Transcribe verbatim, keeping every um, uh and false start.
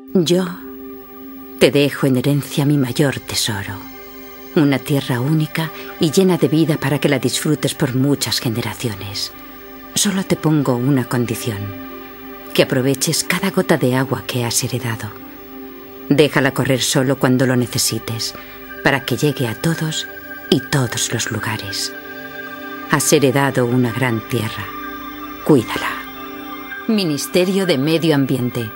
Yo te dejo en herencia mi mayor tesoro. Una tierra única y llena de vida para que la disfrutes por muchas generaciones. Solo te pongo una condición: que aproveches cada gota de agua que has heredado. Déjala correr solo cuando lo necesites, para que llegue a todos y todos los lugares. Has heredado una gran tierra. Cuídala. Ministerio de Medio Ambiente.